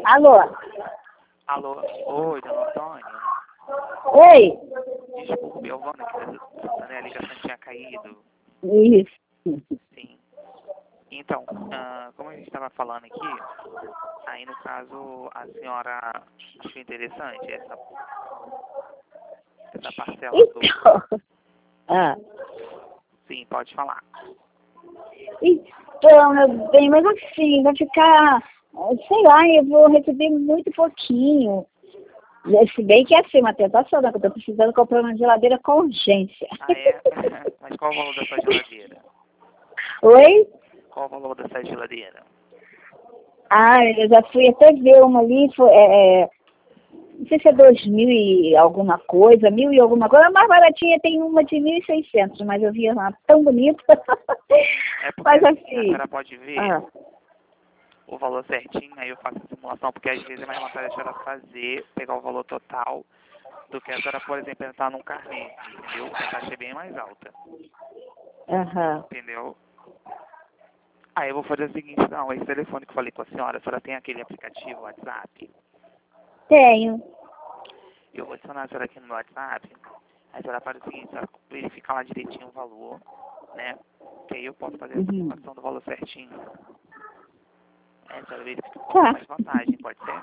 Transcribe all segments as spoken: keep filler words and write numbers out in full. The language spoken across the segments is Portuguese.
Alô? Alô? Oi, dona Antônia. Oi? Desculpe, eu vou aqui, a ligação tinha caído. Isso. Sim. Então, ah, como a gente estava falando aqui, aí no caso a senhora achou interessante essa, essa parcela do... Então, ah, Sim, pode falar. então, meu bem, mas assim, vai ficar, sei lá, eu vou receber muito pouquinho. Se bem que é assim, uma tentação, né? Que eu tô precisando comprar uma geladeira com urgência. Ah, é? Mas qual o valor dessa geladeira? Oi? Qual o valor dessa geladeira? Ah, eu já fui até ver uma ali, foi, é, é, não sei se é dois mil e alguma coisa, mil e alguma coisa. A mais baratinha tem uma de mil e seiscentos, mas eu vi uma tão bonita. É porque Mas assim, a assim... senhora pode ver Ah, o valor certinho, aí eu faço a simulação, porque às vezes é mais vantagem a senhora fazer, pegar o valor total, do que a senhora, por exemplo, entrar num carnê, entendeu? Que a taxa é bem mais alta, aham. entendeu? Aí eu vou fazer o seguinte, não, esse telefone que eu falei com a senhora, a senhora tem aquele aplicativo WhatsApp? Tenho. Eu vou adicionar a senhora aqui no meu WhatsApp, aí a senhora faz o seguinte, a senhora verifica lá direitinho o valor, né? Que aí eu posso fazer a Uhum. simulação do valor certinho. É, a senhora verifica qual Tá. é mais vantagem, pode ser?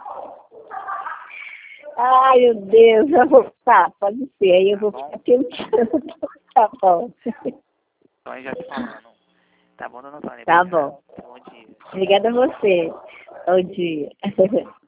Ai, meu Deus, eu vou... Tá, pode ser. Aí eu Tá vou bom? ficar pensando. Tá bom. Então aí já se falando. Tá bom, dona Antônia? Tá Obrigado. bom. Bom dia. Obrigada a você. Bom dia.